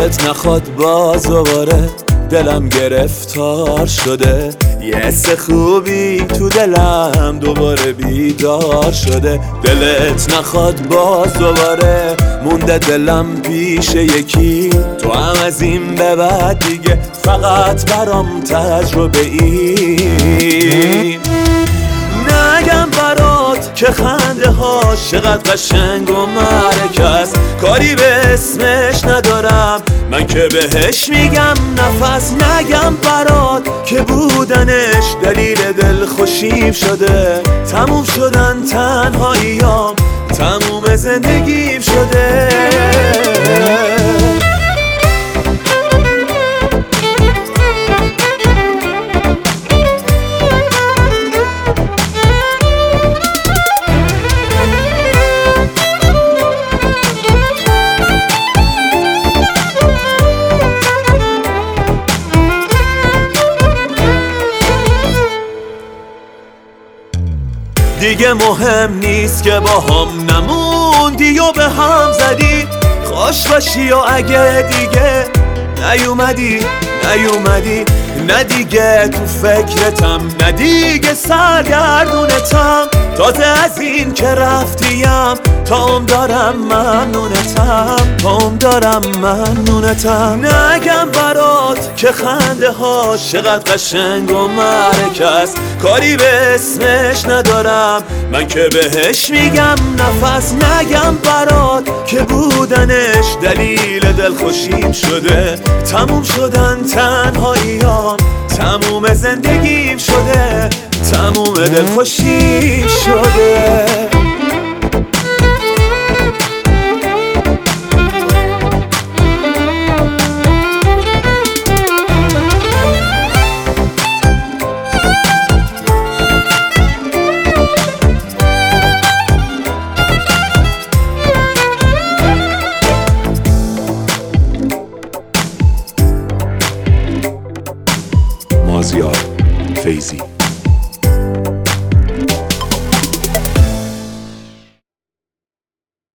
دلت نخواد باز دوباره دلم گرفتار شده، یه حس خوبی تو دلم دوباره بیدار شده. دلت نخواد باز دوباره مونده دلم پیش یکی، تو هم از این به بعد دیگه فقط برام تجربه ای. نگم برات که خنده هاش چقدر قشنگ و مرکز، کاری به اسمش ندارم من که بهش میگم نفس. نگم برات که بودنش دلیل دل خوشیم شده، تموم شدن تنهاییام تموم زندگیم شده. دیگه مهم نیست که با هم نموندی و به هم زدی، خوش باشی و اگه دیگه نیومدی نه دیگه تو فکرتم، نه دیگه سرگردونتم. تازه از این که رفتیم تا دارم ممنونتم. نگم برات که خنده هاش چقدر قشنگ و مرکز، کاری به اسمش ندارم من که بهش میگم نفس. نگم برات که بودنش دلیل دل خوشیم شده، تموم شدن تنهاییام تموم زندگیم شده، تموم دل خوشیم شده. مازیار فیضی.